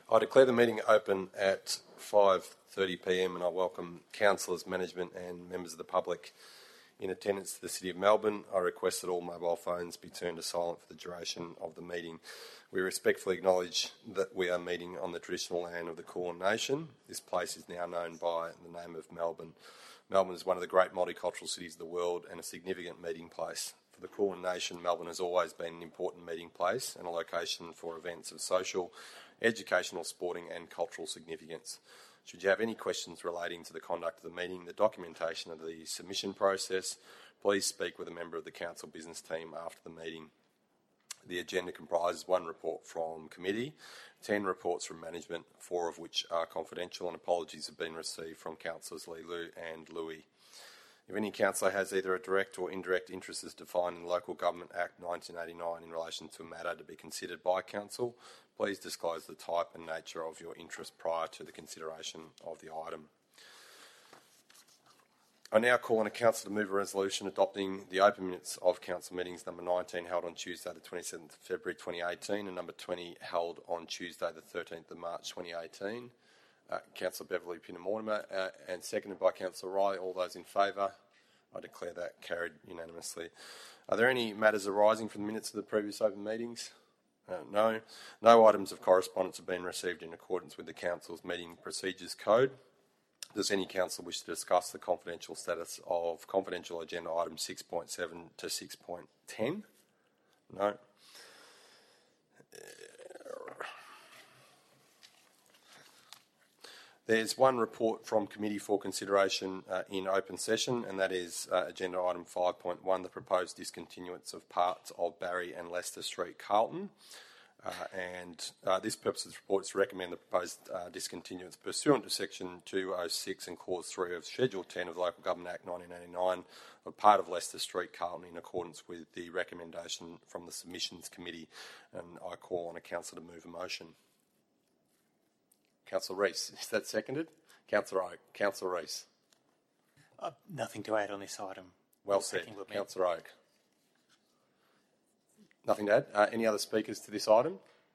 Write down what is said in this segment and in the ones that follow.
I declare the meeting open at 5:30pm and I welcome councillors, management and members of the public in attendance to the City of Melbourne. I request that all mobile phones be turned to silent for the duration of the meeting. We respectfully acknowledge that we are meeting on the traditional land of the Kulin Nation. This place is now known by the name of Melbourne. Melbourne is one of the great multicultural cities of the world and a significant meeting place. For the Kulin Nation, Melbourne has always been an important meeting place and a location for events of social, educational, sporting and cultural significance. Should you have any questions relating to the conduct of the meeting, the documentation of the submission process, please speak with a member of the council business team after the meeting. The agenda comprises 1 report from committee, 10 reports from management, 4 of which are confidential, and apologies have been received from councillors Lilu and Louis. If any councillor has either a direct or indirect interest as defined in the Local Government Act 1989 in relation to a matter to be considered by council, please disclose the type and nature of your interest prior to the consideration of the item. I now call on a councillor to move a resolution adopting the open minutes of council meetings number 19 held on Tuesday the 27th of February 2018 and number 20 held on Tuesday the 13th of March 2018. Councillor Beverley Pinner-Mortimer and seconded by Councillor Riley. All those in favour? I declare that carried unanimously. Are there any matters arising from the minutes of the previous open meetings? No. No items of correspondence have been received in accordance with the Council's Meeting Procedures Code. Does any council wish to discuss the confidential status of confidential agenda items 6.7 to 6.10? No. There's 1 report from committee for consideration in open session, and that is agenda item 5.1, the proposed discontinuance of parts of Barry and Leicester Street, Carlton. This purpose of the report is to recommend the proposed discontinuance pursuant to section 206 and clause 3 of Schedule 10 of the Local Government Act 1989 of part of Leicester Street, Carlton, in accordance with the recommendation from the Submissions Committee. And I call on a councillor to move a motion. Councillor Rees, is that seconded? Councillor Oak. Councillor Rees. Nothing to add on this item. Well said. Councillor Oak. Nothing to add. Any other speakers to this item?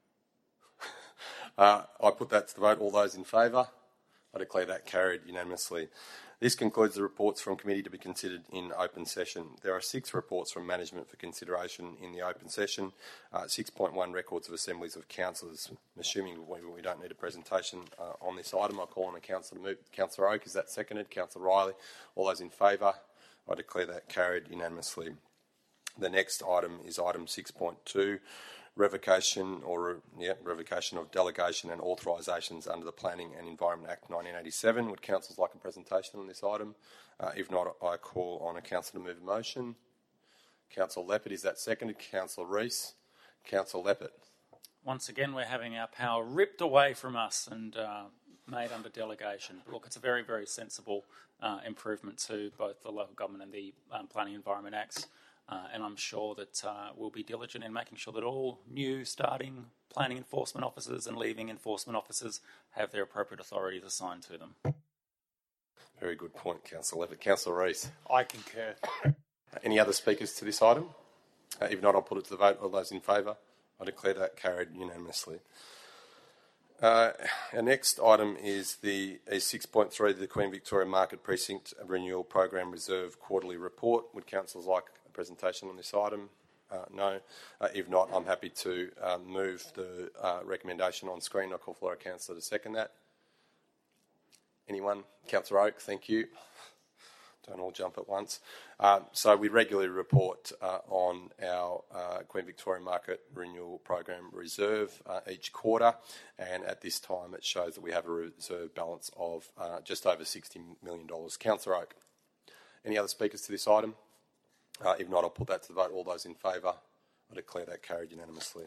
I put that to the vote. All those in favour? I declare that carried unanimously. This concludes the reports from committee to be considered in open session. There are 6 reports from management for consideration in the open session. 6.1 records of assemblies of councillors. Assuming we don't need a presentation on this item, I call on a councillor to move. Councillor Oak, is that seconded? Councillor Riley. All those in favour? I declare that carried unanimously. The next item is item 6.2. Revocation of delegation and authorisations under the Planning and Environment Act 1987. Would councillors like a presentation on this item? If not, I call on a councillor to move a motion. Councillor Leppert, is that seconded? Councillor Rees. Councillor Leppert. Once again, we're having our power ripped away from us and made under delegation. Look, it's a very, very sensible improvement to both the Local Government and the Planning and Environment Acts. And I'm sure that we'll be diligent in making sure that all new starting planning enforcement officers and leaving enforcement officers have their appropriate authorities assigned to them. Very good point, Councillor Leppert. Councillor Rees. I concur. Any other speakers to this item? If not, I'll put it to the vote. All those in favour? I declare that carried unanimously. Our next item is 6.3, the Queen Victoria Market Precinct Renewal Program Reserve Quarterly Report. Would councillors like a presentation on this item? No. If not, I'm happy to move the recommendation on screen. I call for a councillor to second that. Anyone? Councillor Oak, thank you. Don't all jump at once. So we regularly report on our Queen Victoria Market Renewal Program Reserve each quarter, and at this time it shows that we have a reserve balance of just over $60 million. Councillor Oak. Any other speakers to this item? If not, I'll put that to the vote. All those in favour? I declare that carried unanimously.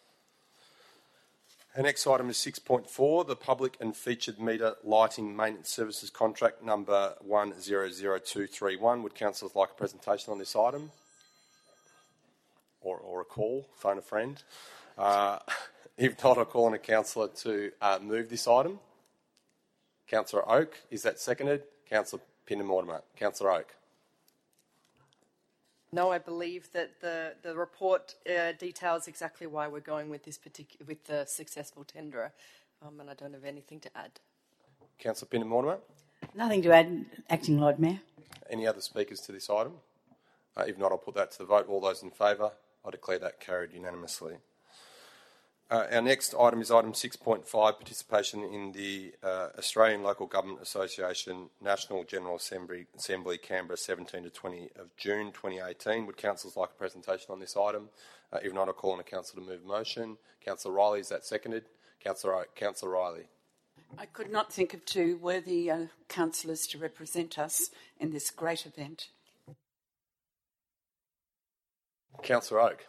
Our next item is 6.4, the Public and Featured Meter Lighting Maintenance Services Contract number 100231. Would councillors like a presentation on this item? Or a call? Phone a friend? If not, I'll call on a councillor to move this item. Councillor Oak, is that seconded? Councillor Pinner-Mortimer. Councillor Oak. No, I believe that the report details exactly why we're going with this with the successful tenderer. And I don't have anything to add. Councillor Pinner-Mortimer. Nothing to add, Acting Lord Mayor. Any other speakers to this item? If not, I'll put that to the vote. All those in favour, I declare that carried unanimously. Our next item is item 6.5, participation in the Australian Local Government Association National General Assembly Canberra 17 to 20 of June 2018. Would councillors like a presentation on this item? If not, I'll call on a councillor to move motion. Councillor Riley, is that seconded? Councillor Riley. I could not think of two worthy councillors to represent us in this great event. Councillor Oak.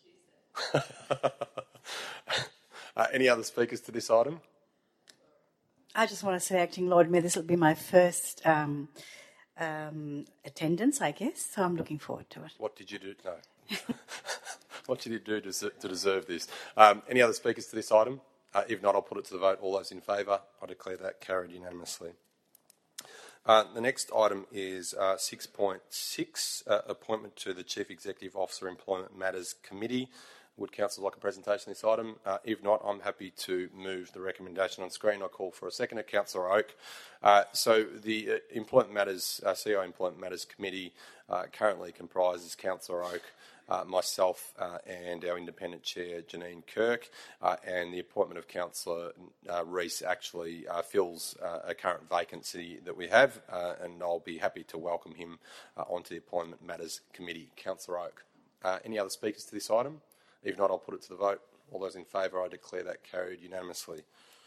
Any other speakers to this item? I just want to say, Acting Lord Mayor, this will be my first attendance, I guess, so I'm looking forward to it. What did you do? No. What did you do to deserve this? Any other speakers to this item? If not, I'll put it to the vote. All those in favour, I declare that carried unanimously. The next item is 6.6, appointment to the Chief Executive Officer Employment Matters Committee. Would council like a presentation on this item? If not, I'm happy to move the recommendation on screen. I call for a seconder. Councillor Oak. So the Employment Matters, CEO Employment Matters Committee currently comprises Councillor Oak, myself and our independent chair, Janine Kirk, and the appointment of Councillor Rees actually fills a current vacancy that we have, and I'll be happy to welcome him onto the Employment Matters Committee. Councillor Oak. Any other speakers to this item? If not, I'll put it to the vote. All those in favour, I declare that carried unanimously.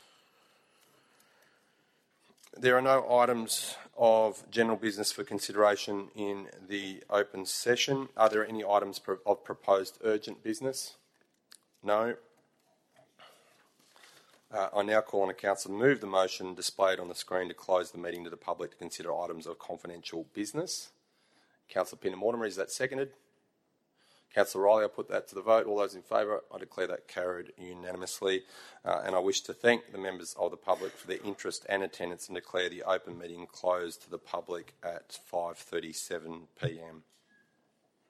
There are no items of general business for consideration in the open session. Are there any items of proposed urgent business? No. I now call on a councillor to move the motion displayed on the screen to close the meeting to the public to consider items of confidential business. Councillor Pinner-Mortimer, is that seconded? Councillor Riley, I put that to the vote. All those in favour, I declare that carried unanimously. And I wish to thank the members of the public for their interest and attendance and declare the open meeting closed to the public at 5:37 p.m.